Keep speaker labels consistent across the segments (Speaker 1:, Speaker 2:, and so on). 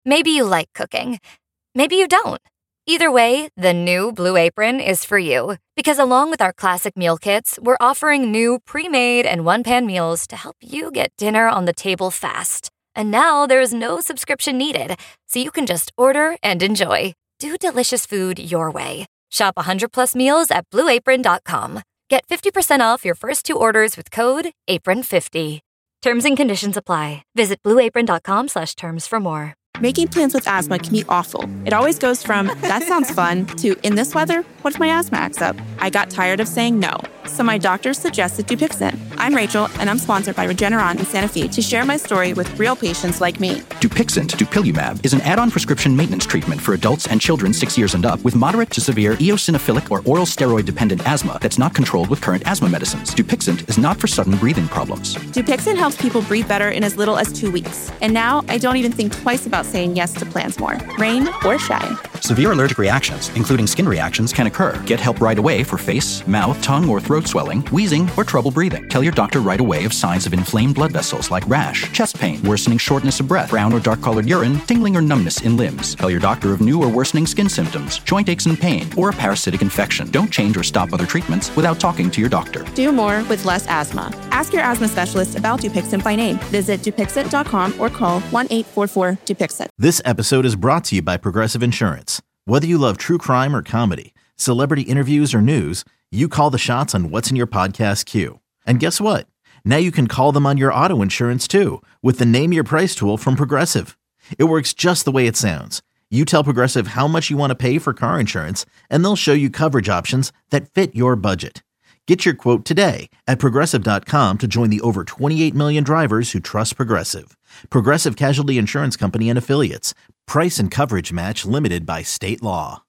Speaker 1: Maybe you like cooking. Maybe you don't. Either way, the new Blue Apron is for you. Because along with our classic meal kits, we're offering new pre-made and one-pan meals to help you get dinner on the table fast. And now there's no subscription needed, so you can just order and enjoy. Do delicious food your way. Shop 100+ meals at BlueApron.com. Get 50% off your first 2 orders with code APRON50. Terms and conditions apply. Visit BlueApron.com/terms for more.
Speaker 2: Making plans with asthma can be awful. It always goes from, that sounds fun, to, in this weather, what if my asthma acts up? I got tired of saying no, so my doctor suggested Dupixent. I'm Rachel, and I'm sponsored by Regeneron and Sanofi to share my story with real patients like me.
Speaker 3: Dupixent, dupilumab, is an add-on prescription maintenance treatment for adults and children 6 years and up with moderate to severe eosinophilic or oral steroid-dependent asthma that's not controlled with current asthma medicines. Dupixent is not for sudden breathing problems.
Speaker 2: Dupixent helps people breathe better in as little as 2 weeks. And now I don't even think twice about saying yes to plans more, rain or shine.
Speaker 3: Severe allergic reactions, including skin reactions, can occur. Get help right away for face, mouth, tongue, or throat swelling, wheezing, or trouble breathing. Tell your doctor right away of signs of inflamed blood vessels like rash, chest pain, worsening shortness of breath, brown or dark-colored urine, tingling or numbness in limbs. Tell your doctor of new or worsening skin symptoms, joint aches and pain, or a parasitic infection. Don't change or stop other treatments without talking to your doctor.
Speaker 2: Do more with less asthma. Ask your asthma specialist about Dupixent by name. Visit Dupixent.com or call 1-844-DUPIXENT.
Speaker 4: This episode is brought to you by Progressive Insurance. Whether you love true crime or comedy, celebrity interviews or news, you call the shots on what's in your podcast queue. And guess what? Now you can call them on your auto insurance too with the Name Your Price tool from Progressive. It works just the way it sounds. You tell Progressive how much you want to pay for car insurance, and they'll show you coverage options that fit your budget. Get your quote today at Progressive.com to join the over 28 million drivers who trust Progressive. Progressive Casualty Insurance Company and Affiliates. Price and coverage match limited by state law.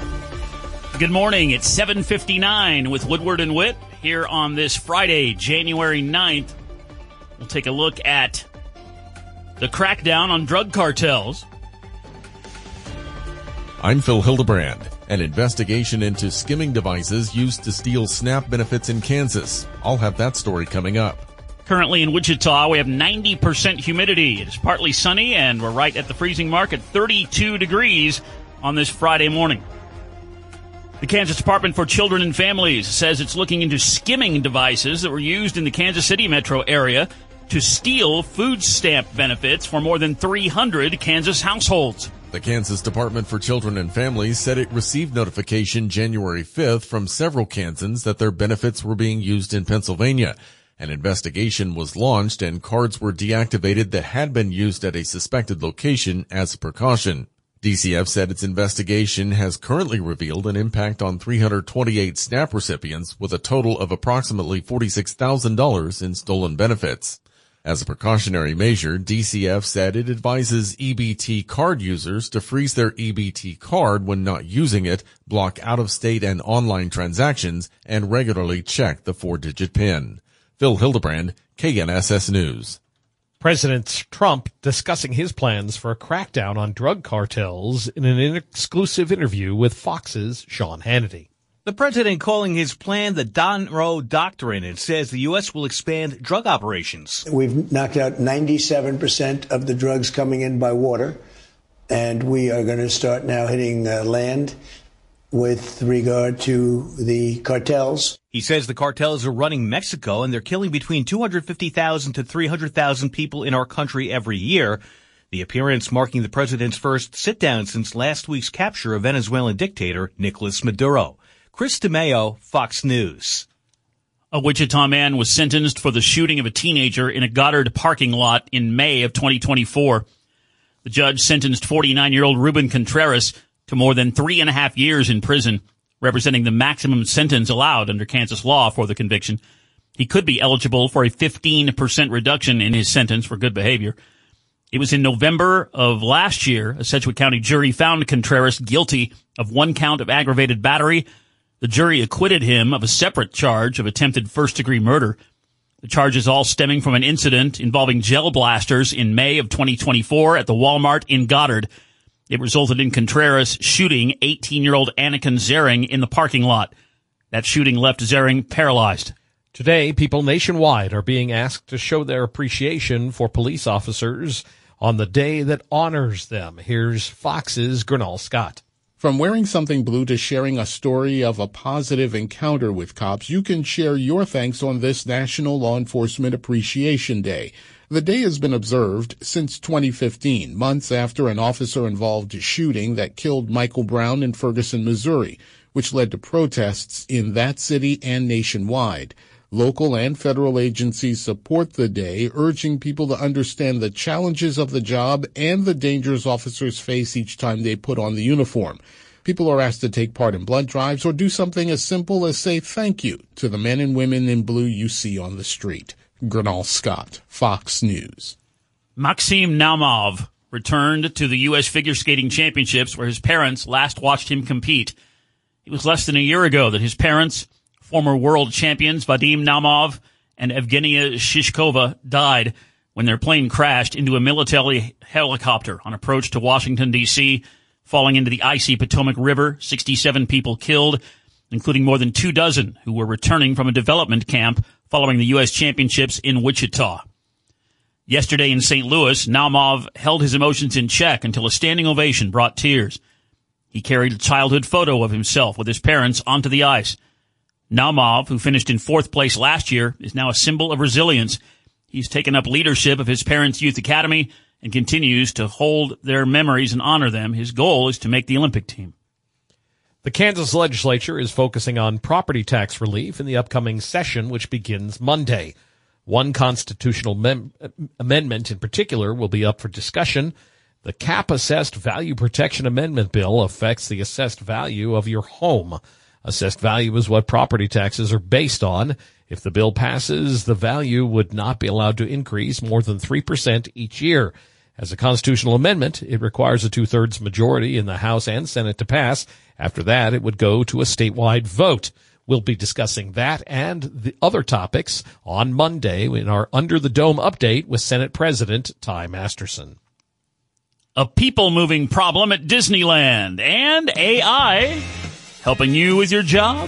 Speaker 5: Good morning. It's 7:59 with Woodward and Witt here on this Friday, January 9th. We'll take a look at the crackdown on drug cartels.
Speaker 6: I'm Phil Hildebrand. An investigation into skimming devices used to steal SNAP benefits in Kansas. I'll have that story coming up.
Speaker 5: Currently in Wichita, we have 90% humidity. It is partly sunny, and we're right at the freezing mark at 32 degrees on this Friday morning. The Kansas Department for Children and Families says it's looking into skimming devices that were used in the Kansas City metro area to steal food stamp benefits for more than 300 Kansas households.
Speaker 6: The Kansas Department for Children and Families said it received notification January 5th from several Kansans that their benefits were being used in Pennsylvania. An investigation was launched and cards were deactivated that had been used at a suspected location as a precaution. DCF said its investigation has currently revealed an impact on 328 SNAP recipients with a total of approximately $46,000 in stolen benefits. As a precautionary measure, DCF said it advises EBT card users to freeze their EBT card when not using it, block out-of-state and online transactions, and regularly check the 4-digit PIN. Phil Hildebrand, KNSS News.
Speaker 7: President Trump discussing his plans for a crackdown on drug cartels in an exclusive interview with Fox's Sean Hannity.
Speaker 8: The president calling his plan the Don Roe Doctrine. It says the U.S. will expand drug operations.
Speaker 9: We've knocked out 97% of the drugs coming in by water, and we are going to start now hitting land with regard to the cartels.
Speaker 8: He says the cartels are running Mexico, and they're killing between 250,000 to 300,000 people in our country every year. The appearance marking the president's first sit-down since last week's capture of Venezuelan dictator Nicolas Maduro. Chris DeMeo, Fox News.
Speaker 5: A Wichita man was sentenced for the shooting of a teenager in a Goddard parking lot in May of 2024. The judge sentenced 49-year-old Ruben Contreras to more than 3.5 years in prison, representing the maximum sentence allowed under Kansas law for the conviction. He could be eligible for a 15% reduction in his sentence for good behavior. It was in November of last year, a Sedgwick County jury found Contreras guilty of 1 count of aggravated battery. The jury acquitted him of a separate charge of attempted first-degree murder. The charges all stemming from an incident involving gel blasters in May of 2024 at the Walmart in Goddard. It resulted in Contreras shooting 18-year-old Anakin Zering in the parking lot. That shooting left Zering paralyzed.
Speaker 7: Today, people nationwide are being asked to show their appreciation for police officers on the day that honors them. Here's Fox's Gernal Scott.
Speaker 10: From wearing something blue to sharing a story of a positive encounter with cops, you can share your thanks on this National Law Enforcement Appreciation Day. The day has been observed since 2015, months after an officer-involved shooting that killed Michael Brown in Ferguson, Missouri, which led to protests in that city and nationwide. Local and federal agencies support the day, urging people to understand the challenges of the job and the dangers officers face each time they put on the uniform. People are asked to take part in blood drives or do something as simple as say thank you to the men and women in blue you see on the street. Gernal Scott, Fox News.
Speaker 5: Maxim Naumov returned to the U.S. Figure Skating Championships where his parents last watched him compete. It was less than a year ago that his parents, former world champions Vadim Naumov and Evgenia Shishkova, died when their plane crashed into a military helicopter on approach to Washington, D.C., falling into the icy Potomac River. 67 people killed, including more than 24 who were returning from a development camp following the U.S. Championships in Wichita. Yesterday in St. Louis, Naumov held his emotions in check until a standing ovation brought tears. He carried a childhood photo of himself with his parents onto the ice. Naumov, who finished in 4th place last year, is now a symbol of resilience. He's taken up leadership of his parents' youth academy and continues to hold their memories and honor them. His goal is to make the Olympic team.
Speaker 7: The Kansas legislature is focusing on property tax relief in the upcoming session, which begins Monday. One constitutional amendment in particular will be up for discussion. The Cap-Assessed Value Protection Amendment Bill affects the assessed value of your home. Assessed value is what property taxes are based on. If the bill passes, the value would not be allowed to increase more than 3% each year. As a constitutional amendment, it requires a 2/3 majority in the House and Senate to pass. After that, it would go to a statewide vote. We'll be discussing that and the other topics on Monday in our Under the Dome update with Senate President Ty Masterson.
Speaker 5: A people-moving problem at Disneyland and AI helping you with your job.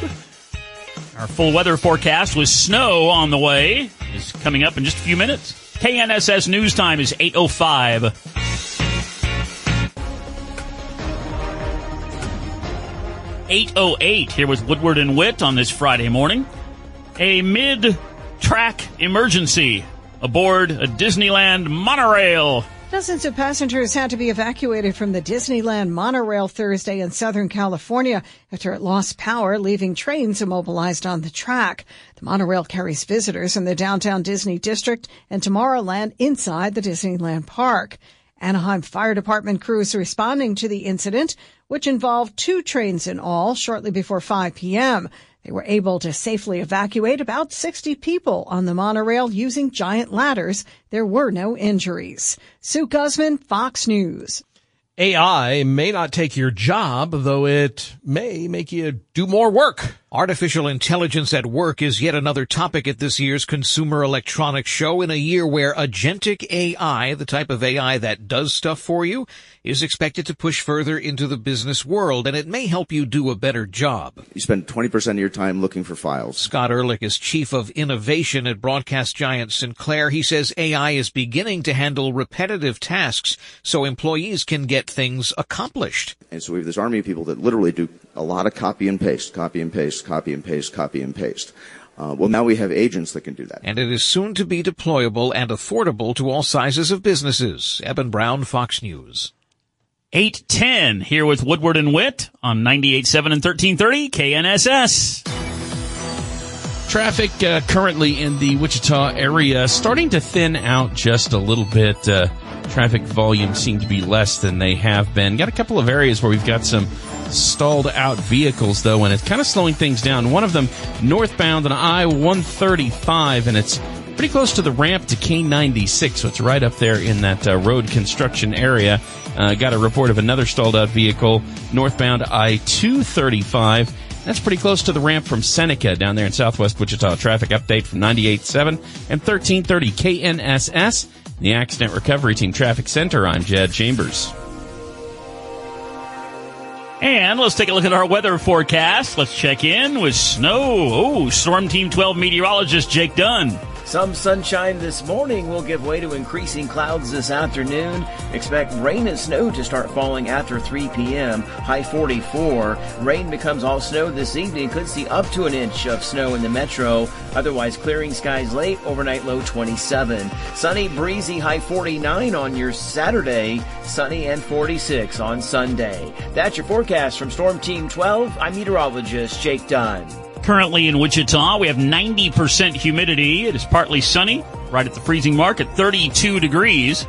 Speaker 5: Our full weather forecast with snow on the way is coming up in just a few minutes. KNSS News Time is 8:05. (8:08) here with Woodward and Witt on this Friday morning. A mid-track emergency aboard a Disneyland monorail.
Speaker 11: Dozens of passengers had to be evacuated from the Disneyland monorail Thursday in Southern California after it lost power, leaving trains immobilized on the track. The monorail carries visitors in the downtown Disney district and Tomorrowland inside the Disneyland park. Anaheim Fire Department crews responding to the incident, which involved 2 trains in all, shortly before 5 p.m. They were able to safely evacuate about 60 people on the monorail using giant ladders. There were no injuries. Sue Guzman, Fox News.
Speaker 7: AI may not take your job, though it may make you do more work.
Speaker 12: Artificial intelligence at work is yet another topic at this year's Consumer Electronics Show in a year where agentic AI, the type of AI that does stuff for you, is expected to push further into the business world, and it may help you do a better job.
Speaker 13: You spend 20% of your time looking for files.
Speaker 12: Scott Ehrlich is chief of innovation at broadcast giant Sinclair. He says AI is beginning to handle repetitive tasks so employees can get things accomplished.
Speaker 13: And so we have this army of people that literally do a lot of copy and paste, copy and paste, copy and paste, copy and paste. Well, now we have agents that can do that.
Speaker 12: And it is soon to be deployable and affordable to all sizes of businesses. Eben Brown, Fox News.
Speaker 5: 8:10 here with Woodward and Witt on 98.7 and 1330 KNSS.
Speaker 14: Traffic currently in the Wichita area starting to thin out just a little bit. Traffic volumes seem to be less than they have been. Got a couple of areas where we've got some stalled out vehicles, though, and it's kind of slowing things down. One of them northbound on I-135, and it's pretty close to the ramp to K-96, so it's right up there in that road construction area. Got a report of another stalled out vehicle northbound I-235. That's pretty close to the ramp from Seneca down there in southwest Wichita. Traffic update from 98.7 and 1330 KNSS. The Accident Recovery Team Traffic Center. I'm Jed Chambers.
Speaker 5: And let's take a look at our weather forecast. Let's check in with snow. Storm Team 12 meteorologist Jake Dunn.
Speaker 15: Some sunshine this morning will give way to increasing clouds this afternoon. Expect rain and snow to start falling after 3 p.m. High 44. Rain becomes all snow this evening. Could see up to an inch of snow in the metro. Otherwise clearing skies late. Overnight low 27. Sunny, breezy, high 49 on your Saturday. Sunny and 46 on Sunday. That's your forecast from Storm Team 12. I'm meteorologist Jake Dunn.
Speaker 5: Currently in Wichita, we have 90% humidity. It is partly sunny, right at the freezing mark at 32 degrees.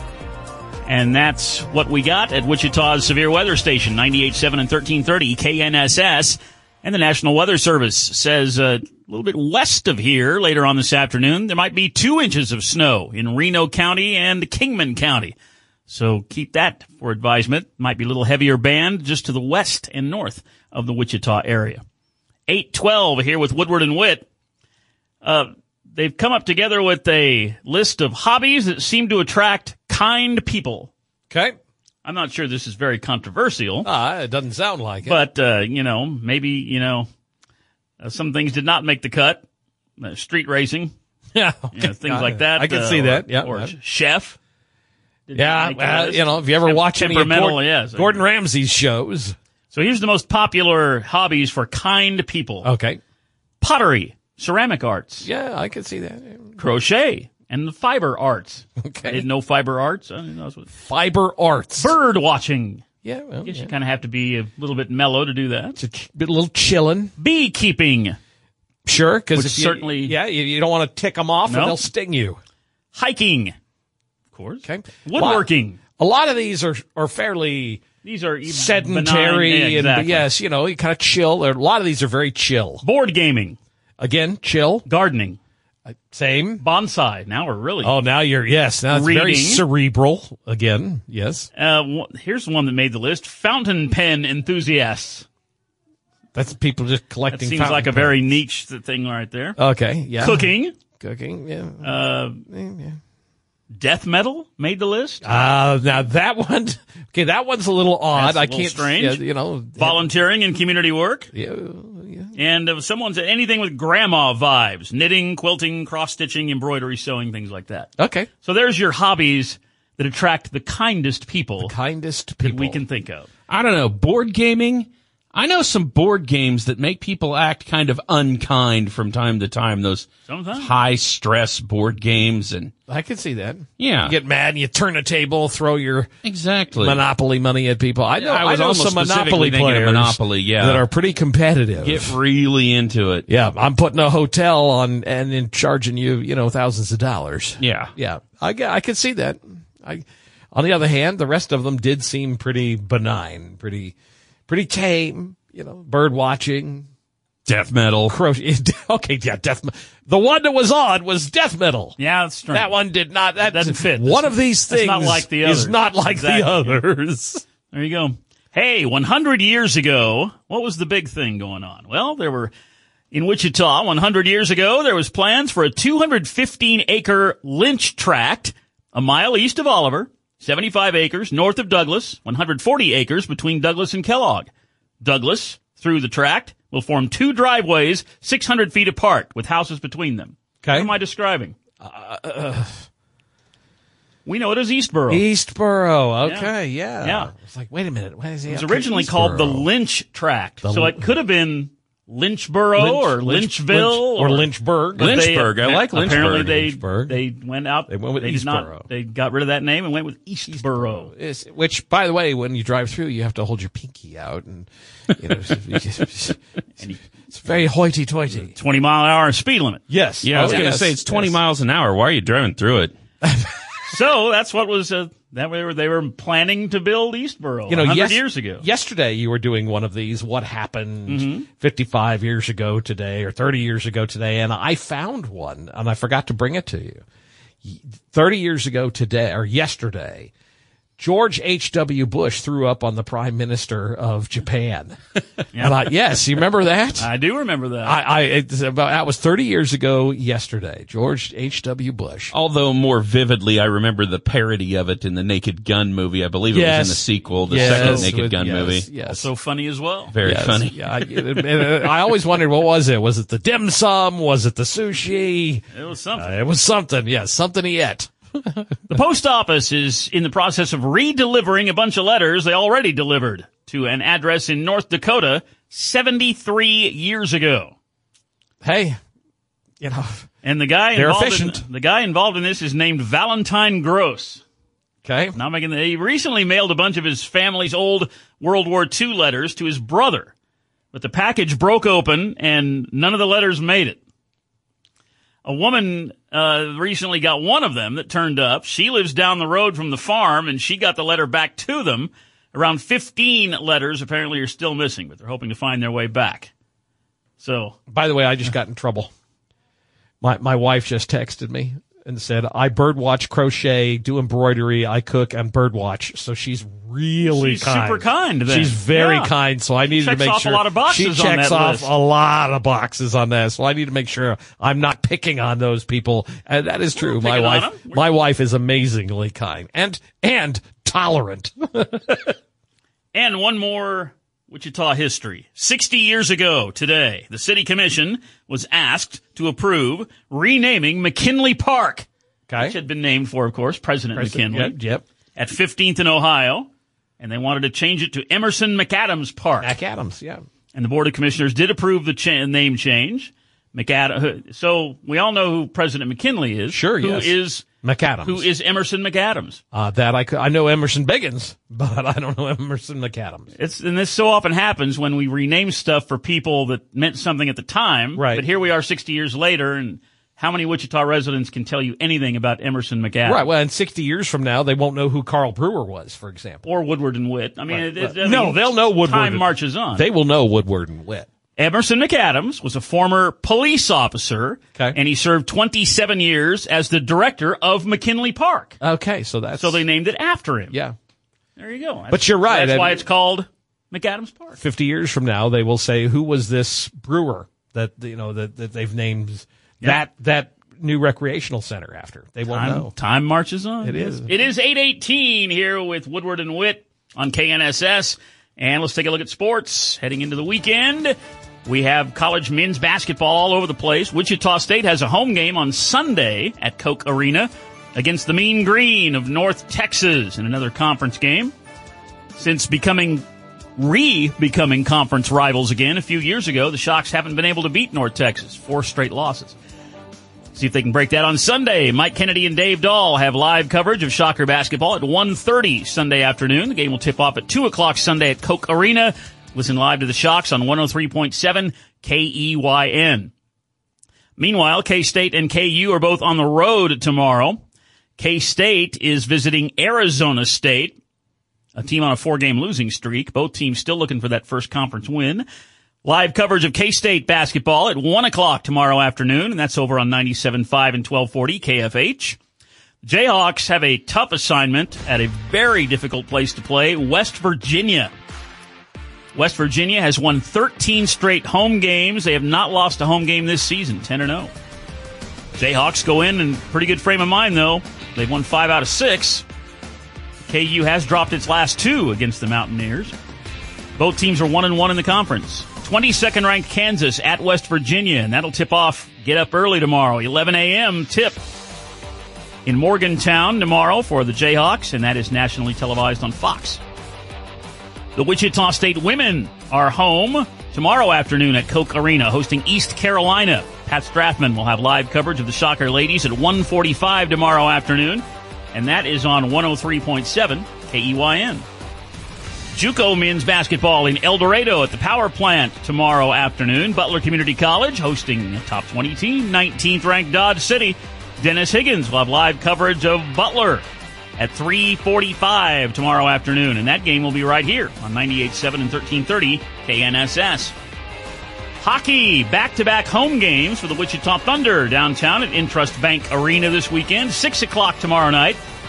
Speaker 5: And that's what we got at Wichita's Severe Weather Station, 98.7 and 1330 KNSS. And the National Weather Service says a little bit west of here later on this afternoon, there might be 2 inches of snow in Reno County and Kingman County. So keep that for advisement. Might be a little heavier band just to the west and north of the Wichita area. 8:12 here with Woodward and Witt. They've come up together with a list of hobbies that seem to attract kind people.
Speaker 7: Okay.
Speaker 5: I'm not sure this is very controversial.
Speaker 7: It doesn't sound like it.
Speaker 5: But, maybe, some things did not make the cut. Street racing.
Speaker 7: Yeah.
Speaker 5: Things like that.
Speaker 7: I can see that. Yeah.
Speaker 5: Or chef.
Speaker 7: Yeah. If you ever watch any of Gordon Ramsay's shows.
Speaker 5: So here's the most popular hobbies for kind people.
Speaker 7: Okay.
Speaker 5: Pottery, ceramic arts.
Speaker 7: Yeah, I can see that.
Speaker 5: Crochet and the fiber arts.
Speaker 7: Okay.
Speaker 5: I didn't know fiber arts. I didn't know
Speaker 7: fiber arts.
Speaker 5: Bird watching.
Speaker 7: Yeah. Well,
Speaker 5: I guess you kind of have to be a little bit mellow to do that.
Speaker 7: It's a little chilling.
Speaker 5: Beekeeping.
Speaker 7: Sure, because
Speaker 5: certainly.
Speaker 7: You don't want to tick them off or they'll sting you.
Speaker 5: Hiking. Of course.
Speaker 7: Okay.
Speaker 5: Woodworking.
Speaker 7: A lot of these are fairly.
Speaker 5: These are
Speaker 7: sedentary
Speaker 5: benign, exactly.
Speaker 7: And yes, you kind of chill. A lot of these are very chill.
Speaker 5: Board gaming.
Speaker 7: Again, chill.
Speaker 5: Gardening.
Speaker 7: Same.
Speaker 5: Bonsai. Now we're really.
Speaker 7: Oh, now it's very cerebral. Again, yes.
Speaker 5: Here's one that made the list. Fountain pen enthusiasts.
Speaker 7: That's people just collecting.
Speaker 5: That seems like a very niche thing right there.
Speaker 7: Okay, yeah.
Speaker 5: Cooking,
Speaker 7: yeah.
Speaker 5: Death metal made the list.
Speaker 7: Now that one, that one's a little odd.
Speaker 5: That's a little strange. Volunteering and community work.
Speaker 7: Yeah.
Speaker 5: And if someone said anything with grandma vibes, knitting, quilting, cross-stitching, embroidery, sewing, things like that.
Speaker 7: Okay.
Speaker 5: So there's your hobbies that attract the kindest people.
Speaker 7: That
Speaker 5: we can think of.
Speaker 14: I don't know. Board gaming. I know some board games that make people act kind of unkind from time to time. Those high-stress board games, and
Speaker 7: I can see that.
Speaker 14: Yeah,
Speaker 7: you get mad and you turn a table, throw your
Speaker 14: Monopoly
Speaker 7: money at people. I know.
Speaker 14: I
Speaker 7: know some Monopoly players that are pretty competitive.
Speaker 14: Get really into it.
Speaker 7: Yeah, I'm putting a hotel on and charging you, thousands of dollars.
Speaker 14: Yeah,
Speaker 7: yeah. I can see that. On the other hand, the rest of them did seem pretty benign, pretty tame, bird watching.
Speaker 14: Death metal.
Speaker 7: Okay, yeah, death metal. The one that was on was death metal.
Speaker 5: Yeah, that's strange.
Speaker 7: That one did not. That
Speaker 5: doesn't fit.
Speaker 7: One of these things
Speaker 5: not like the others.
Speaker 7: is not like the others.
Speaker 5: There you go. Hey, 100 years ago, what was the big thing going on? Well, in Wichita, 100 years ago, there was plans for a 215-acre lynch tract a mile east of Oliver. 75 acres north of Douglas, 140 acres between Douglas and Kellogg. Douglas, through the tract, will form 2 driveways 600 feet apart with houses between them.
Speaker 7: Okay.
Speaker 5: What am I describing? We know it as Eastboro.
Speaker 7: Eastboro. Okay, yeah. It's like, wait a minute. What is it?
Speaker 5: It was originally called the Lynch Tract. So it could have been Lynchboro or Lynchville
Speaker 7: or Lynchburg.
Speaker 14: Lynchburg. I like Lynchburg.
Speaker 5: Apparently they went out.
Speaker 7: They went with Eastboro.
Speaker 5: They got rid of that name and went with Eastboro.
Speaker 7: Which, by the way, when you drive through, you have to hold your pinky out, and it's very hoity-toity.
Speaker 5: 20-mile-an-hour speed limit.
Speaker 7: Yes.
Speaker 14: Yeah, I was going to say it's 20 miles an hour. Why are you driving through it?
Speaker 5: So that's what was they were planning to build Eastboro 100 years ago.
Speaker 7: Yesterday you were doing one of these. What happened 55 years ago today or 30 years ago today? And I found one, and I forgot to bring it to you. 30 years ago today or yesterday, George H.W. Bush threw up on the Prime Minister of Japan. Yes, you remember that?
Speaker 5: I do remember that.
Speaker 7: That was 30 years ago yesterday. George H.W. Bush.
Speaker 14: Although more vividly, I remember the parody of it in the Naked Gun movie. I believe it was in the sequel, the second Naked Gun movie.
Speaker 7: Yes.
Speaker 5: Also funny as well.
Speaker 14: Very funny.
Speaker 7: Yeah, I always wondered, what was it? Was it the dim sum? Was it the sushi?
Speaker 5: It was something.
Speaker 7: It was something, yes. Something he ate.
Speaker 5: The post office is in the process of re-delivering a bunch of letters they already delivered to an address in North Dakota 73 years ago.
Speaker 7: Hey,
Speaker 5: and the guy involved in this is named Valentine Gross.
Speaker 7: Okay.
Speaker 5: He recently mailed a bunch of his family's old World War II letters to his brother, but the package broke open and none of the letters made it. A woman recently got one of them that turned up. She lives down the road from the farm, and she got the letter back to them. Around 15 letters apparently are still missing, but they're hoping to find their way back. So,
Speaker 7: by the way, I just got in trouble. My wife just texted me and said, I birdwatch, crochet, do embroidery, I cook, and birdwatch. So she's really kind.
Speaker 5: Super kind then.
Speaker 7: She's very kind, so I needed to make sure.
Speaker 5: She checks off a lot of boxes on that list.
Speaker 7: She checks off a lot of boxes on that, so I need to make sure I'm not picking on those people. And that is true. My wife is amazingly kind and tolerant.
Speaker 5: And one more Wichita history. 60 years ago today, the city commission was asked to approve renaming McKinley Park, which had been named for, of course, President McKinley, at 15th and Ohio, and they wanted to change it to Emerson McAdams Park.
Speaker 7: McAdams, yeah.
Speaker 5: And the Board of Commissioners did approve the name change. So we all know who President McKinley is.
Speaker 7: Sure,
Speaker 5: who
Speaker 7: yes.
Speaker 5: is
Speaker 7: McAdams.
Speaker 5: Who is Emerson McAdams?
Speaker 7: I know Emerson Biggins, but I don't know Emerson McAdams.
Speaker 5: And this so often happens when we rename stuff for people that meant something at the time.
Speaker 7: Right.
Speaker 5: But here we are 60 years later, and how many Wichita residents can tell you anything about Emerson McAdams?
Speaker 7: Right. Well, and 60 years from now, they won't know who Carl Brewer was, for example.
Speaker 5: Or Woodward and Witt. I mean,
Speaker 7: no, they'll know Woodward.
Speaker 5: Time marches on.
Speaker 7: They will know Woodward and Witt.
Speaker 5: Emerson McAdams was a former police officer, and he served 27 years as the director of McKinley Park.
Speaker 7: Okay, so
Speaker 5: they named it after him.
Speaker 7: Yeah.
Speaker 5: There you go.
Speaker 7: But you're right.
Speaker 5: That's why it's called McAdams Park.
Speaker 7: 50 years from now, they will say, who was this brewer that they've named that new recreational center after? They won't know.
Speaker 5: Time marches on.
Speaker 7: It is.
Speaker 5: It is 8:18 here with Woodward and Witt on KNSS. And let's take a look at sports. Heading into the weekend, we have college men's basketball all over the place. Wichita State has a home game on Sunday at Koch Arena against the Mean Green of North Texas in another conference game. Since becoming conference rivals again a few years ago, the Shocks haven't been able to beat North Texas. 4 straight losses. See if they can break that on Sunday. Mike Kennedy and Dave Dahl have live coverage of Shocker basketball at 1:30 Sunday afternoon. The game will tip off at 2 o'clock Sunday at Koch Arena. Listen live to the Shocks on 103.7 KEYN. Meanwhile, K-State and KU are both on the road tomorrow. K-State is visiting Arizona State, a team on a 4-game losing streak. Both teams still looking for that first conference win. Live coverage of K-State basketball at 1 o'clock tomorrow afternoon, and that's over on 97.5 and 1240 KFH. Jayhawks have a tough assignment at a very difficult place to play, West Virginia. West Virginia has won 13 straight home games. They have not lost a home game this season, 10-0. Jayhawks go in pretty good frame of mind, though. They've won 5 out of 6. KU has dropped its last 2 against the Mountaineers. Both teams are 1-1 in the conference. 22nd ranked Kansas at West Virginia, and that'll tip off, get up early tomorrow, 11 a.m. tip in Morgantown tomorrow for the Jayhawks, and that is nationally televised on Fox. The Wichita State women are home tomorrow afternoon at Koch Arena, hosting East Carolina. Pat Strathman will have live coverage of the Shocker ladies at 1:45 tomorrow afternoon, and that is on 103.7 KEYN. JUCO men's basketball in El Dorado at the Power Plant tomorrow afternoon. Butler Community College hosting a top 20 team, 19th ranked Dodge City. Dennis Higgins will have live coverage of Butler at 3:45 tomorrow afternoon, and that game will be right here on 98.7 and 1330 KNSS. Hockey, back-to-back home games for the Wichita Thunder downtown at Intrust Bank Arena this weekend. 6 o'clock tomorrow night.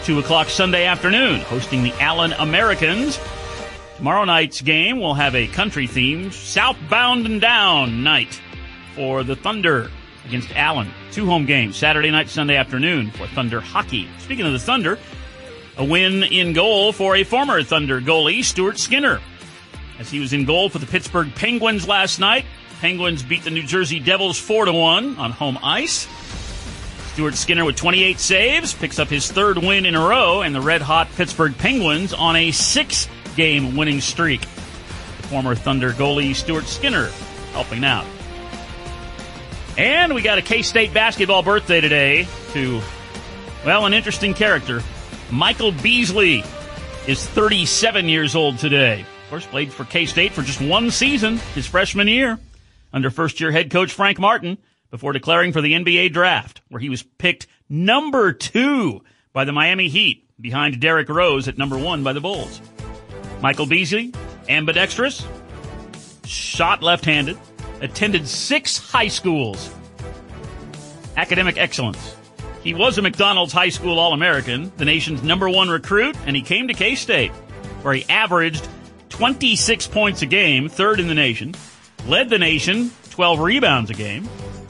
Speaker 5: 2 o'clock Sunday afternoon, hosting the Allen Americans. Tomorrow night's game will have a country-themed Southbound and Down night for the Thunder against Allen. 2 home games, Saturday night, Sunday afternoon for Thunder hockey. Speaking of the Thunder, a win in goal for a former Thunder goalie, Stuart Skinner, as he was in goal for the Pittsburgh Penguins last night. Penguins beat the New Jersey Devils 4-1 on home ice. Stuart Skinner with 28 saves picks up his 3rd win in a row, and the red-hot Pittsburgh Penguins on a 6-game winning streak. The former Thunder goalie Stuart Skinner helping out. And we got a K-State basketball birthday today to, well, an interesting character. Michael Beasley is 37 years old today. Of course, played for K-State for just 1 season, his freshman year, under first-year head coach Frank Martin, before declaring for the NBA draft, where he was picked number 2 by the Miami Heat, behind Derrick Rose at number 1 by the Bulls. Michael Beasley, ambidextrous, shot left-handed, attended 6 high schools. Academic excellence. He was a McDonald's High School All-American, the nation's number 1 recruit, and he came to K-State, where he averaged 26 points a game, 3rd in the nation, led the nation, 12 rebounds a game,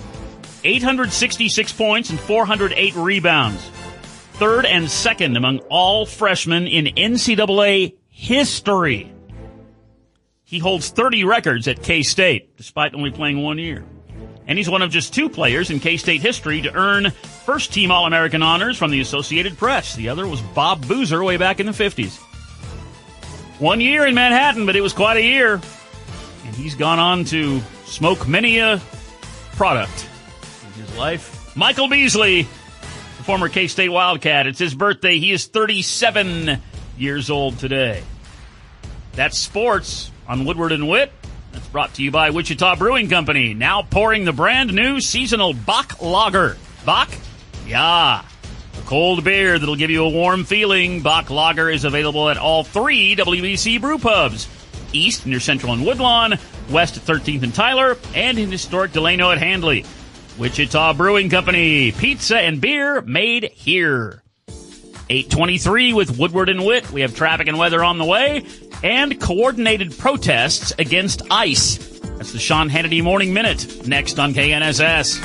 Speaker 5: 866 points and 408 rebounds, 3rd and 2nd among all freshmen in NCAA history. He holds 30 records at K-State, despite only playing 1 year. And he's one of just 2 players in K-State history to earn first-team All-American honors from the Associated Press. The other was Bob Boozer way back in the 50s. 1 year in Manhattan, but it was quite a year. And he's gone on to smoke many a product in his life. Michael Beasley, the former K-State Wildcat. It's his birthday. He is 37 years old today. That's sports on Woodward and Witt. That's brought to you by Wichita Brewing Company, now pouring the brand new seasonal Bach Lager. Bach? Yeah. A cold beer that'll give you a warm feeling. Bach Lager is available at all 3 WBC brew pubs. East near Central and Woodlawn, west at 13th and Tyler, and in historic Delano at Handley. Wichita Brewing Company, pizza and beer made here. 8:23 with Woodward and Witt. We have traffic and weather on the way, and coordinated protests against ICE. That's the Sean Hannity Morning Minute, next on KNSS.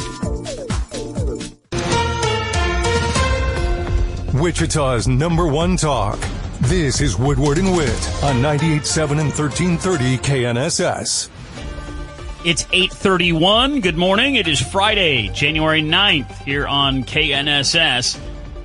Speaker 16: Wichita's #1 talk. This is Woodward and Witt on 98.7 and 1330 KNSS.
Speaker 5: It's 8:31. Good morning. It is Friday, January 9th here on KNSS.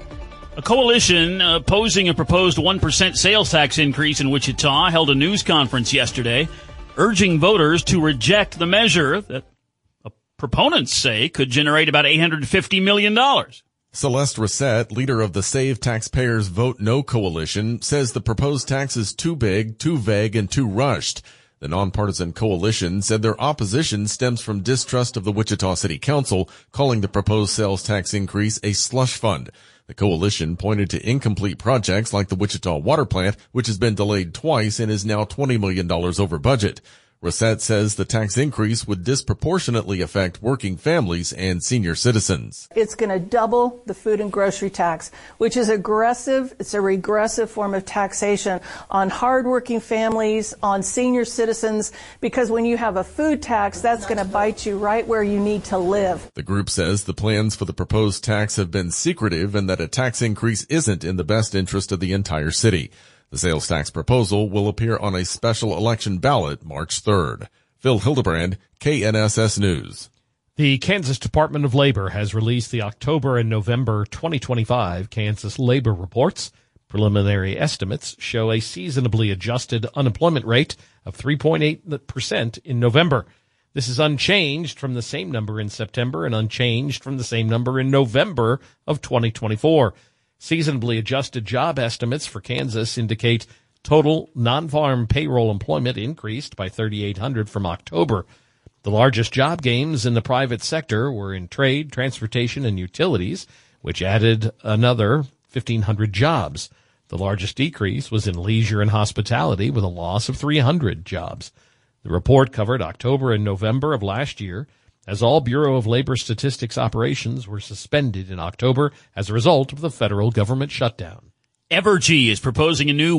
Speaker 5: A coalition opposing a proposed 1% sales tax increase in Wichita held a news conference yesterday, urging voters to reject the measure that proponents say could generate about $850 million.
Speaker 6: Celeste Reset, leader of the Save Taxpayers Vote No coalition, says the proposed tax is too big, too vague, and too rushed. The nonpartisan coalition said their opposition stems from distrust of the Wichita City Council, calling the proposed sales tax increase a slush fund. The coalition pointed to incomplete projects like the Wichita water plant, which has been delayed twice and is now $20 million over budget. Reset says the tax increase would disproportionately affect working families and senior citizens.
Speaker 17: It's going to double the food and grocery tax, which is aggressive. It's a regressive form of taxation on hardworking families, on senior citizens, because when you have a food tax, that's going to bite you right where you need to live.
Speaker 6: The group says the plans for the proposed tax have been secretive and that a tax increase isn't in the best interest of the entire city. The sales tax proposal will appear on a special election ballot March 3rd. Phil Hildebrand, KNSS News.
Speaker 7: The Kansas Department of Labor has released the October and November 2025 Kansas labor reports. Preliminary estimates show a seasonably adjusted unemployment rate of 3.8% in November. This is unchanged from the same number in September and unchanged from the same number in November of 2024. Seasonably adjusted job estimates for Kansas indicate total non-farm payroll employment increased by 3,800 from October. The largest job gains in the private sector were in trade, transportation, and utilities, which added another 1,500 jobs. The largest decrease was in leisure and hospitality, with a loss of 300 jobs. The report covered October and November of last year as all Bureau of Labor Statistics operations were suspended in October as a result of the federal government shutdown.
Speaker 5: Evergy is proposing a new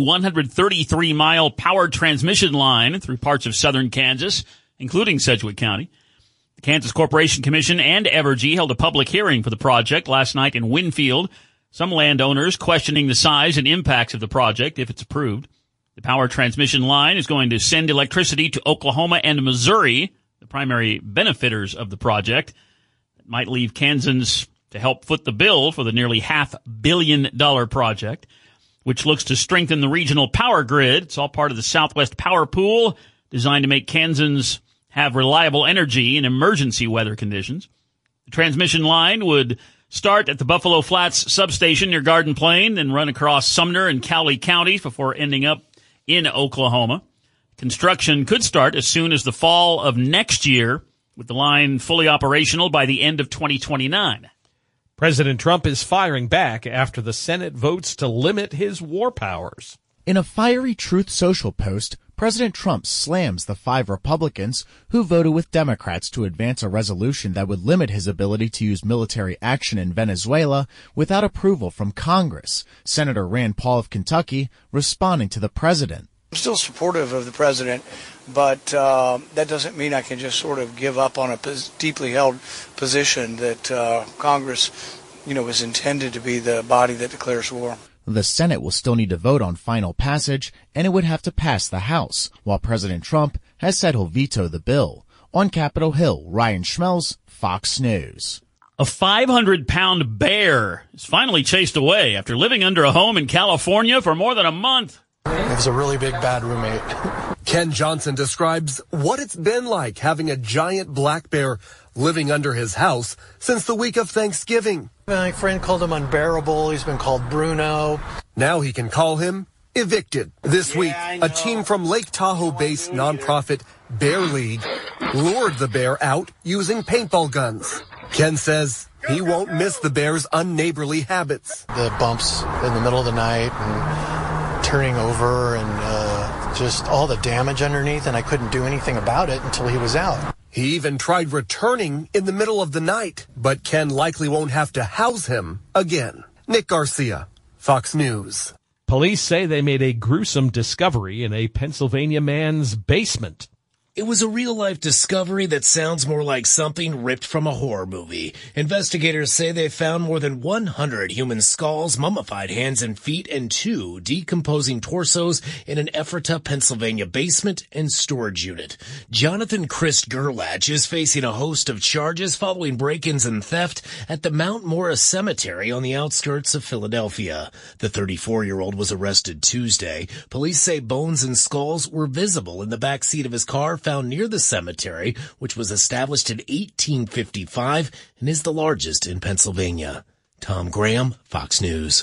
Speaker 5: 133-mile power transmission line through parts of southern Kansas, including Sedgwick County. The Kansas Corporation Commission and Evergy held a public hearing for the project last night in Winfield. Some landowners questioning the size and impacts of the project if it's approved. The power transmission line is going to send electricity to Oklahoma and Missouri, the primary benefiters of the project. It might leave Kansans to help foot the bill for the nearly $500 million project, which looks to strengthen the regional power grid. It's all part of the Southwest Power Pool, designed to make Kansans have reliable energy in emergency weather conditions. The transmission line would start at the Buffalo Flats substation near Garden Plain, then run across Sumner and Cowley counties before ending up in Oklahoma. Construction could start as soon as the fall of next year, with the line fully operational by the end of 2029.
Speaker 7: President Trump is firing back after the Senate votes to limit his war powers.
Speaker 18: In a fiery Truth Social post, President Trump slams the 5 Republicans who voted with Democrats to advance a resolution that would limit his ability to use military action in Venezuela without approval from Congress. Senator Rand Paul of Kentucky responding to the president.
Speaker 19: I'm still supportive of the president, but that doesn't mean I can just sort of give up on a deeply held position that Congress, is intended to be the body that declares war.
Speaker 18: The Senate will still need to vote on final passage, and it would have to pass the House, while President Trump has said he'll veto the bill. On Capitol Hill, Ryan Schmelz, Fox News.
Speaker 5: A 500-pound bear is finally chased away after living under a home in California for more than a month.
Speaker 20: It was a really big, bad roommate.
Speaker 21: Ken Johnson describes what it's been like having a giant black bear living under his house since the week of Thanksgiving.
Speaker 20: My friend called him unbearable. He's been called Bruno.
Speaker 21: Now he can call him evicted. This week, a team from Lake Tahoe-based nonprofit Bear League lured the bear out using paintball guns. Ken says he won't miss the bear's unneighborly habits.
Speaker 20: The bumps in the middle of the night and turning over and just all the damage underneath, and I couldn't do anything about it until he was out.
Speaker 21: He even tried returning in the middle of the night, but Ken likely won't have to house him again. Nick Garcia, Fox News.
Speaker 7: Police say they made a gruesome discovery in a Pennsylvania man's basement.
Speaker 22: It was a real-life discovery that sounds more like something ripped from a horror movie. Investigators say they found more than 100 human skulls, mummified hands and feet, and 2 decomposing torsos in an Ephrata, Pennsylvania basement and storage unit. Jonathan Christ Gerlach is facing a host of charges following break-ins and theft at the Mount Morris Cemetery on the outskirts of Philadelphia. The 34-year-old was arrested Tuesday. Police say bones and skulls were visible in the back seat of his car found near the cemetery, which was established in 1855 and is the largest in Pennsylvania. Tom Graham, Fox News.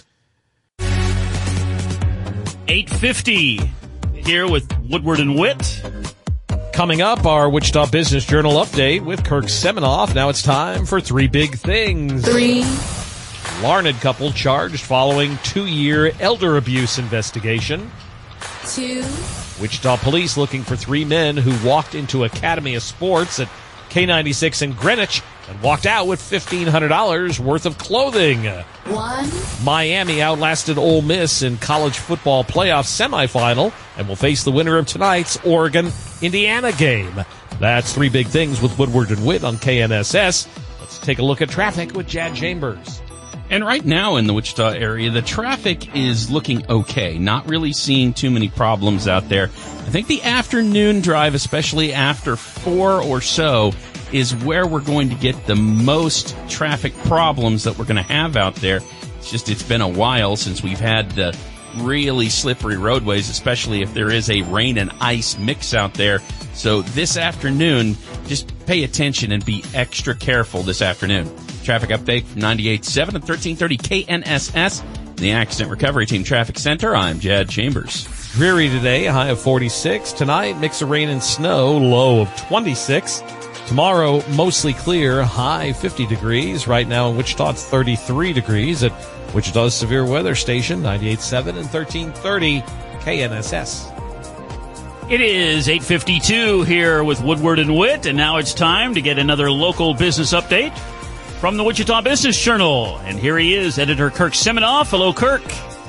Speaker 5: 8:50 here with Woodward and Witt.
Speaker 7: Coming up, our Wichita Business Journal update with Kirk Seminoff. Now it's time for 3 big things.
Speaker 2: 3.
Speaker 7: Larned couple charged following 2-year elder abuse investigation.
Speaker 2: 2.
Speaker 7: Wichita police looking for 3 men who walked into Academy of Sports at K96 in Greenwich and walked out with $1,500 worth of clothing.
Speaker 2: 1.
Speaker 7: Miami outlasted Ole Miss in college football playoff semifinal and will face the winner of tonight's Oregon-Indiana game. That's 3 big things with Woodward and Witt on KNSS. Let's take a look at traffic with Jad Chambers.
Speaker 14: And right now in the Wichita area, the traffic is looking okay. Not really seeing too many problems out there. I think the afternoon drive, especially after 4 or so, is where we're going to get the most traffic problems that we're going to have out there. It's been a while since we've had the really slippery roadways, especially if there is a rain and ice mix out there. So this afternoon, just pay attention and be extra careful this afternoon. Traffic update from 98.7 and 1330 KNSS. The Accident Recovery Team Traffic Center. I'm Jad Chambers.
Speaker 7: Dreary today, a high of 46. Tonight, mix of rain and snow, low of 26. Tomorrow, mostly clear, high 50 degrees. Right now in Wichita, it's 33 degrees at Wichita's Severe Weather Station, 98.7 and 1330 KNSS.
Speaker 5: It is 8:52 here with Woodward and Witt, and now it's time to get another local business update from the Wichita Business Journal. And here he is, Editor Kirk Seminoff. Hello, Kirk.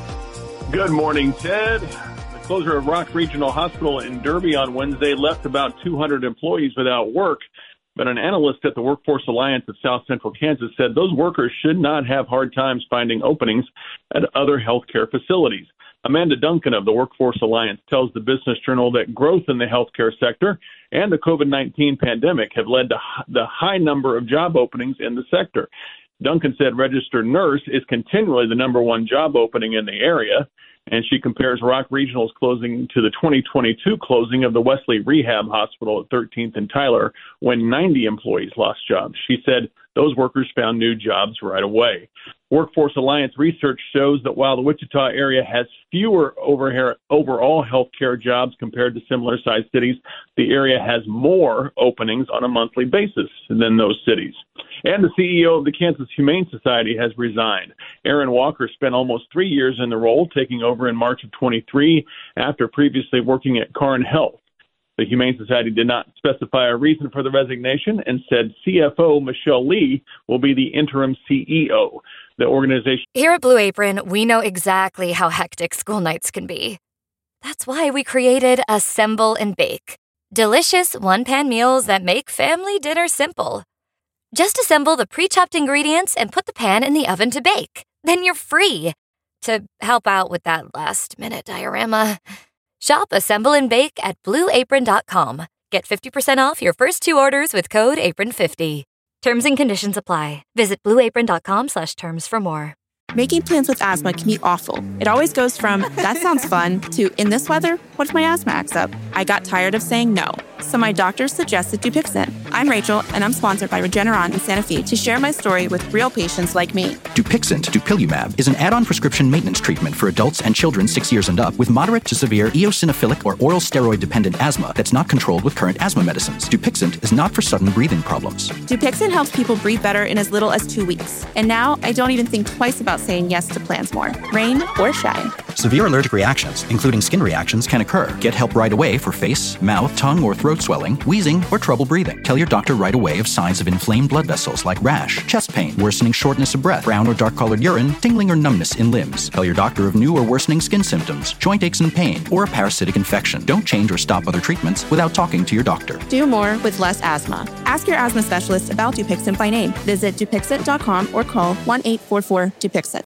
Speaker 1: Good morning, Ted. The closure of Rock Regional Hospital in Derby on Wednesday left about 200 employees without work. But an analyst at the Workforce Alliance of South Central Kansas said those workers should not have hard times finding openings at other healthcare facilities. Amanda Duncan of the Workforce Alliance tells the Business Journal that growth in the healthcare sector and the COVID-19 pandemic have led to the high number of job openings in the sector. Duncan said registered nurse is continually the number one job opening in the area, and she compares Rock Regional's closing to the 2022 closing of the Wesley Rehab Hospital at 13th and Tyler, when 90 employees lost jobs. She said those workers found new jobs right away. Workforce Alliance research shows that while the Wichita area has fewer overall healthcare jobs compared to similar-sized cities, the area has more openings on a monthly basis than those cities. And the CEO of the Kansas Humane Society has resigned. Aaron Walker spent almost 3 years in the role, taking over in March of 23 after previously working at Carn Health. The Humane Society did not specify a reason for the resignation and said CFO Michelle Lee will be the interim CEO. The organization.
Speaker 3: Here at Blue Apron, we know exactly how hectic school nights can be. That's why we created Assemble and Bake. Delicious one-pan meals that make family dinner simple. Just assemble the pre-chopped ingredients and put the pan in the oven to bake. Then you're free to help out with that last-minute diorama. Shop Assemble and Bake at BlueApron.com. Get 50% off your first 2 orders with code APRON50. Terms and conditions apply. Visit BlueApron.com/terms for more.
Speaker 2: Making plans with asthma can be awful. It always goes from, that sounds fun, to, in this weather, what if my asthma acts up? I got tired of saying no, so my doctor suggested Dupixent. I'm Rachel, and I'm sponsored by Regeneron in Santa Fe to share my story with real patients like me.
Speaker 23: Dupixent, dupilumab, is an add-on prescription maintenance treatment for adults and children 6 years and up with moderate to severe eosinophilic or oral steroid-dependent asthma that's not controlled with current asthma medicines. Dupixent is not for sudden breathing problems.
Speaker 2: Dupixent helps people breathe better in as little as 2 weeks. And now I don't even think twice about saying yes to plans more, rain or shine.
Speaker 23: Severe allergic reactions, including skin reactions, can occur. Get help right away for face, mouth, tongue, or throat swelling, wheezing, or trouble breathing. Tell your doctor right away of signs of inflamed blood vessels like rash, chest pain, worsening shortness of breath, brown or dark-colored urine, tingling or numbness in limbs. Tell your doctor of new or worsening skin symptoms, joint aches and pain, or a parasitic infection. Don't change or stop other treatments without talking to your doctor.
Speaker 2: Do more with less asthma. Ask your asthma specialist about Dupixent by name. Visit Dupixent.com or call 1-844-DUPIXENT.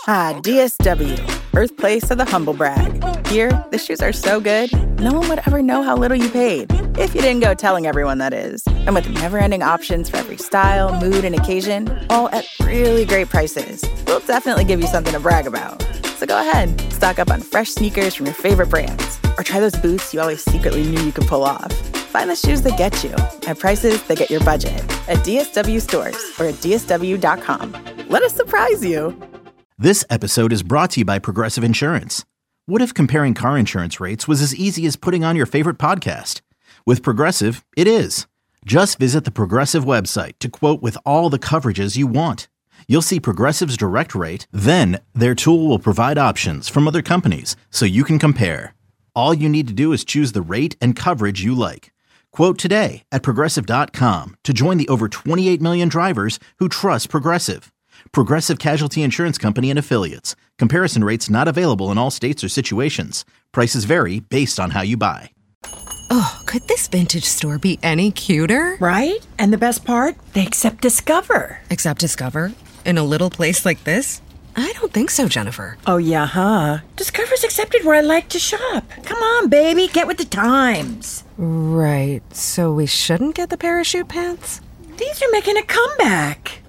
Speaker 24: DSW, birthplace of the humble brag. Here, the shoes are so good, no one would ever know how little you paid. If you didn't go telling everyone, that is. And with never-ending options for every style, mood, and occasion, all at really great prices, we'll definitely give you something to brag about. So go ahead, stock up on fresh sneakers from your favorite brands, or try those boots you always secretly knew you could pull off. Find the shoes that get you at prices that get your budget at DSW stores or at DSW.com. Let us surprise you.
Speaker 4: This episode is brought to you by Progressive Insurance. What if comparing car insurance rates was as easy as putting on your favorite podcast? With Progressive, it is. Just visit the Progressive website to quote with all the coverages you want. You'll see Progressive's direct rate, then their tool will provide options from other companies so you can compare. All you need to do is choose the rate and coverage you like. Quote today at Progressive.com to join the over 28 million drivers who trust Progressive. Progressive Casualty Insurance Company and Affiliates. Comparison rates not available in all states or situations. Prices vary based on how you buy.
Speaker 25: Oh, could this vintage store be any cuter?
Speaker 26: Right? And the best part? They accept Discover.
Speaker 25: Accept Discover? In a little place like this? I don't think so, Jennifer.
Speaker 26: Oh, yeah, huh? Discover's accepted where I like to shop. Come on, baby, get with the times.
Speaker 25: Right, so we shouldn't get the parachute pants?
Speaker 26: These are making a comeback.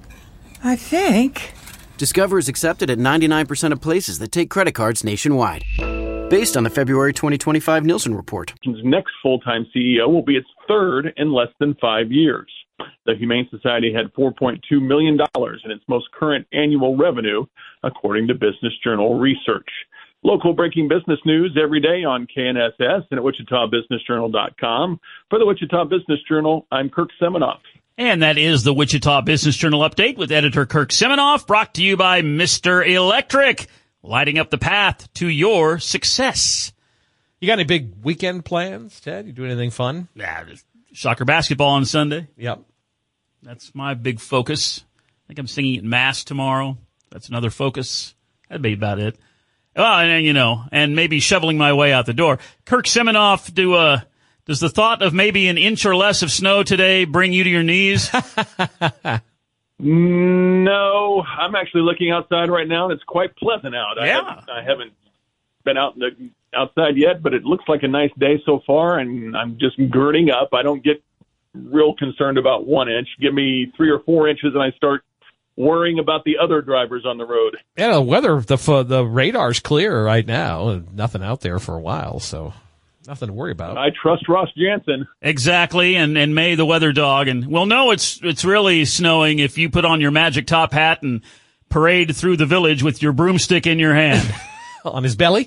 Speaker 26: I think.
Speaker 27: Discover is accepted at 99% of places that take credit cards nationwide. Based on the February 2025 Nielsen report.
Speaker 1: Next full-time CEO will be its third in less than 5 years. The Humane Society had $4.2 million in its most current annual revenue, according to Business Journal research. Local breaking business news every day on KNSS and at WichitaBusinessJournal.com. For the Wichita Business Journal, I'm Kirk Seminoff.
Speaker 5: And that is the Wichita Business Journal Update with editor Kirk Seminoff, brought to you by Mr. Electric, lighting up the path to your success.
Speaker 7: You got any big weekend plans, Ted? You do anything fun?
Speaker 5: Yeah, just soccer basketball on Sunday.
Speaker 7: Yep.
Speaker 5: That's my big focus. I think I'm singing at Mass tomorrow. That's another focus. That'd be about it. Well, and maybe shoveling my way out the door. Kirk Seminoff, does the thought of maybe an inch or less of snow today bring you to your knees?
Speaker 1: No, I'm actually looking outside right now, and it's quite pleasant out.
Speaker 5: Yeah.
Speaker 1: I haven't been outside yet, but it looks like a nice day so far, and I'm just girding up. I don't get real concerned about 1 inch. Give me 3 or 4 inches, and I start worrying about the other drivers on the road.
Speaker 7: Yeah, the weather, the radar's clear right now. Nothing out there for a while, so nothing to worry about.
Speaker 1: I trust Ross Jansen.
Speaker 5: Exactly, and May the weather dog. And we'll know it's really snowing if you put on your magic top hat and parade through the village with your broomstick in your hand.
Speaker 7: On his belly?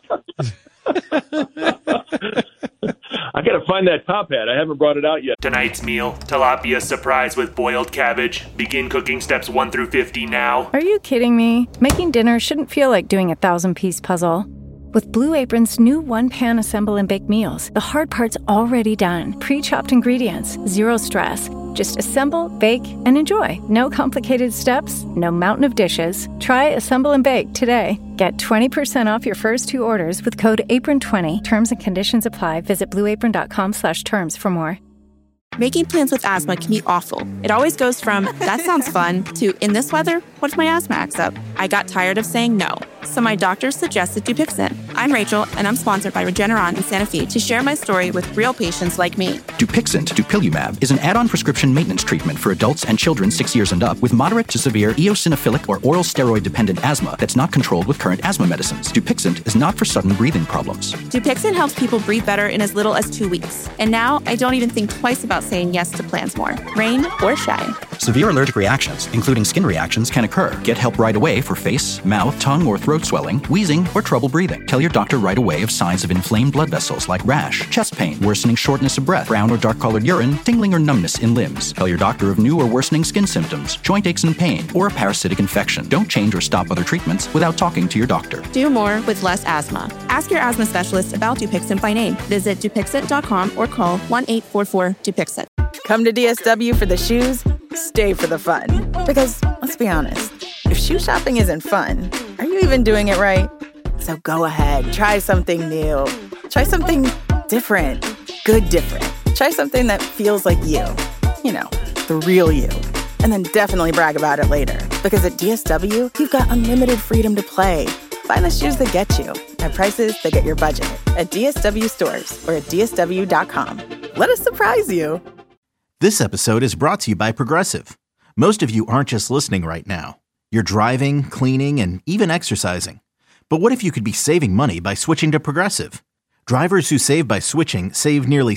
Speaker 1: I got to find that top hat. I haven't brought it out yet.
Speaker 8: Tonight's meal, tilapia surprise with boiled cabbage. Begin cooking steps 1 through 50 now.
Speaker 9: Are you kidding me? Making dinner shouldn't feel like doing a 1,000-piece puzzle. With Blue Apron's new one-pan assemble and bake meals, the hard part's already done. Pre-chopped ingredients, zero stress. Just assemble, bake, and enjoy. No complicated steps, no mountain of dishes. Try Assemble and Bake today. Get 20% off your first 2 orders with code APRON20. Terms and conditions apply. Visit blueapron.com/terms for more.
Speaker 2: Making plans with asthma can be awful. It always goes from, that sounds fun, to, in this weather, what if my asthma acts up? I got tired of saying no, so my doctor suggested Dupixent. I'm Rachel, and I'm sponsored by Regeneron in Santa Fe to share my story with real patients like me.
Speaker 23: Dupixent, dupilumab, is an add-on prescription maintenance treatment for adults and children 6 years and up with moderate to severe eosinophilic or oral steroid-dependent asthma that's not controlled with current asthma medicines. Dupixent is not for sudden breathing problems.
Speaker 2: Dupixent helps people breathe better in as little as 2 weeks. And now, I don't even think twice about saying yes to plans more, rain or shine.
Speaker 23: Severe allergic reactions, including skin reactions, can occur. Get help right away for face, mouth, tongue, or throat swelling, wheezing, or trouble breathing. Tell your doctor right away of signs of inflamed blood vessels like rash, chest pain, worsening shortness of breath, brown or dark-colored urine, tingling or numbness in limbs. Tell your doctor of new or worsening skin symptoms, joint aches and pain, or a parasitic infection. Don't change or stop other treatments without talking to your doctor.
Speaker 2: Do more with less asthma. Ask your asthma specialist about Dupixent by name. Visit Dupixent.com or call 1-844-DUPIXENT.
Speaker 24: Come to DSW for the shoes, stay for the fun. Because, let's be honest, if shoe shopping isn't fun, are you even doing it right? So go ahead, try something new. Try something different. Good different. Try something that feels like you. You know, the real you. And then definitely brag about it later. Because at DSW, you've got unlimited freedom to play. Find the shoes that get you at prices that get your budget at DSW stores or at DSW.com. Let us surprise you.
Speaker 4: This episode is brought to you by Progressive. Most of you aren't just listening right now. You're driving, cleaning, and even exercising. But what if you could be saving money by switching to Progressive? Drivers who save by switching save nearly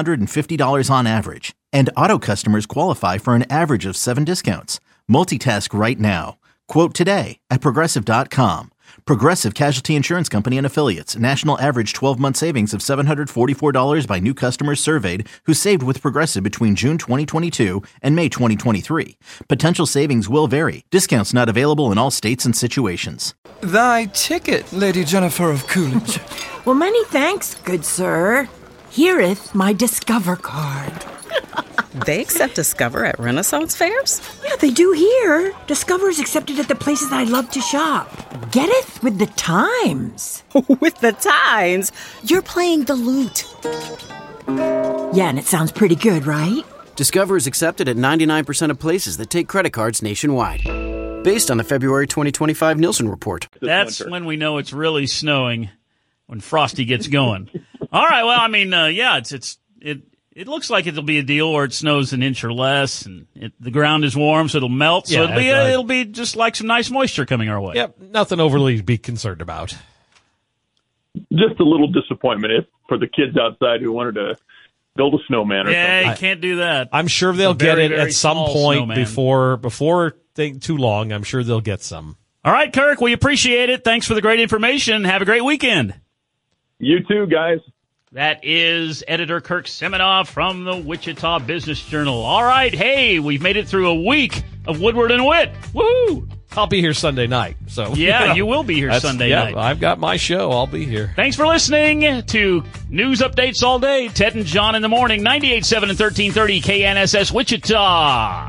Speaker 4: $750 on average. And auto customers qualify for an average of 7 discounts. Multitask right now. Quote today at Progressive.com. Progressive Casualty Insurance Company and Affiliates. National average 12-month savings of $744 by new customers surveyed who saved with Progressive between June 2022 and May 2023. Potential savings will vary. Discounts not available in all states and situations.
Speaker 10: Thy ticket, Lady Jennifer of Coolidge.
Speaker 26: Well, many thanks, good sir. Here'th my Discover card.
Speaker 25: They accept Discover at Renaissance fairs?
Speaker 26: Yeah, they do here. Discover is accepted at the places I love to shop. Getteth with the times.
Speaker 25: With the times? You're playing the lute.
Speaker 26: Yeah, and it sounds pretty good, right?
Speaker 27: Discover is accepted at 99% of places that take credit cards nationwide. Based on the February 2025 Nielsen report.
Speaker 5: That's when we know it's really snowing, when Frosty gets going. All right, well, I mean, yeah, it looks like it'll be a deal where it snows an inch or less, and the ground is warm, so it'll melt. So it'll be just like some nice moisture coming our way.
Speaker 7: Yep, nothing overly to be concerned about.
Speaker 1: Just a little disappointment for the kids outside who wanted to build a snowman or something.
Speaker 5: Yeah, you can't do that.
Speaker 7: I'm sure they'll get it at some point before too long. I'm sure they'll get some.
Speaker 5: All right, Kirk, we appreciate it. Thanks for the great information. Have a great weekend.
Speaker 1: You too, guys.
Speaker 5: That is editor Kirk Seminoff from the Wichita Business Journal. All right, hey, we've made it through a week of Woodward and Witt. Woo!
Speaker 7: I'll be here Sunday night. So
Speaker 5: Yeah, you will be here Sunday night.
Speaker 7: I've got my show. I'll be here.
Speaker 5: Thanks for listening to News Updates All Day. Ted and John in the morning, 98.7 and 1330 KNSS Wichita.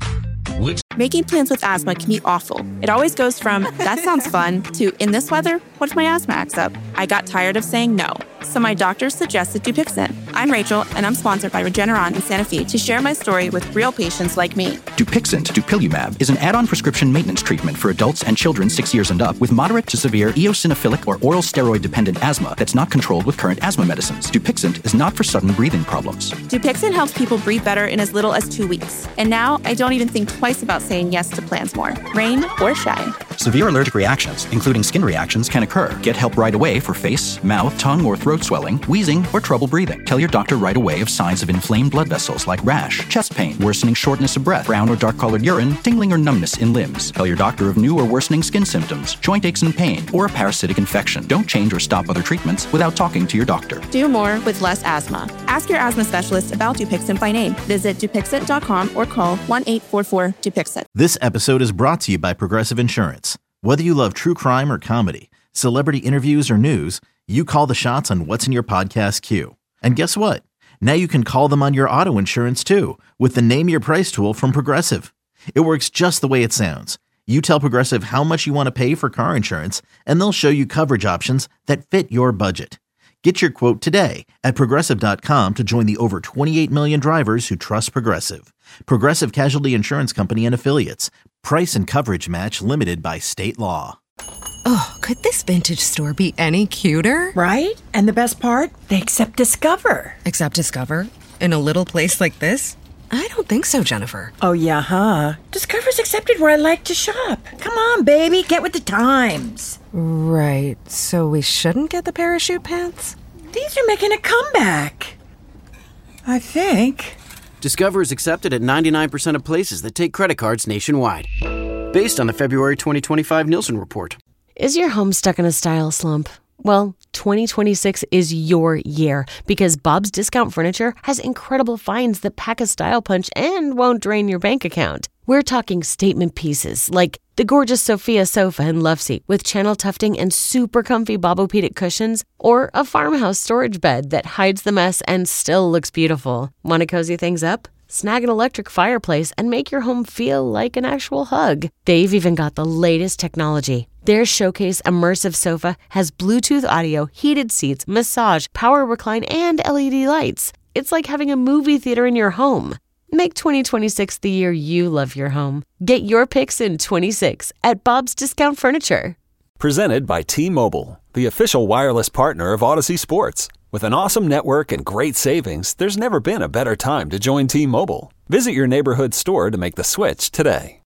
Speaker 2: Making plans with asthma can be awful. It always goes from, that sounds fun, to, in this weather, what if my asthma acts up? I got tired of saying no, so my doctor suggested Dupixent. I'm Rachel, and I'm sponsored by Regeneron in Santa Fe to share my story with real patients like me.
Speaker 23: Dupixent, dupilumab, is an add-on prescription maintenance treatment for adults and children 6 years and up with moderate to severe eosinophilic or oral steroid-dependent asthma that's not controlled with current asthma medicines. Dupixent is not for sudden breathing problems.
Speaker 2: Dupixent helps people breathe better in as little as 2 weeks. And now I don't even think twice about saying yes to plans more, rain or shine.
Speaker 23: Severe allergic reactions, including skin reactions, can occur. Get help right away for face, mouth, tongue, or throat swelling, wheezing, or trouble breathing. Tell your doctor right away of signs of inflamed blood vessels like rash, chest pain, worsening shortness of breath, brown or dark-colored urine, tingling or numbness in limbs. Tell your doctor of new or worsening skin symptoms, joint aches and pain, or a parasitic infection. Don't change or stop other treatments without talking to your doctor.
Speaker 2: Do more with less asthma. Ask your asthma specialist about Dupixent by name. Visit Dupixent.com or call 1-844-DUPIXENT.
Speaker 4: This episode is brought to you by Progressive Insurance. Whether you love true crime or comedy, celebrity interviews or news, you call the shots on what's in your podcast queue. And guess what? Now you can call them on your auto insurance too with the Name Your Price tool from Progressive. It works just the way it sounds. You tell Progressive how much you want to pay for car insurance, and they'll show you coverage options that fit your budget. Get your quote today at Progressive.com to join the over 28 million drivers who trust Progressive. Progressive Casualty Insurance Company and Affiliates. Price and coverage match limited by state law.
Speaker 25: Oh, could this vintage store be any cuter?
Speaker 26: Right? And the best part? They accept Discover.
Speaker 25: Accept Discover? In a little place like this? I don't think so, Jennifer.
Speaker 26: Oh, yeah, huh? Discover's accepted where I like to shop. Come on, baby, get with the times.
Speaker 25: Right, so we shouldn't get the parachute pants?
Speaker 26: These are making a comeback. I think.
Speaker 27: Discover is accepted at 99% of places that take credit cards nationwide. Based on the February 2025 Nielsen report.
Speaker 6: Is your home stuck in a style slump? Well, 2026 is your year because Bob's Discount Furniture has incredible finds that pack a style punch and won't drain your bank account. We're talking statement pieces like the gorgeous Sophia sofa and loveseat with channel tufting and super comfy Bobopedic cushions, or a farmhouse storage bed that hides the mess and still looks beautiful. Want to cozy things up? Snag an electric fireplace and make your home feel like an actual hug. They've even got the latest technology. Their Showcase Immersive Sofa has Bluetooth audio, heated seats, massage, power recline, and LED lights. It's like having a movie theater in your home. Make 2026 the year you love your home. Get your picks in 26 at Bob's Discount Furniture.
Speaker 11: Presented by T-Mobile, the official wireless partner of Odyssey Sports. With an awesome network and great savings, there's never been a better time to join T-Mobile. Visit your neighborhood store to make the switch today.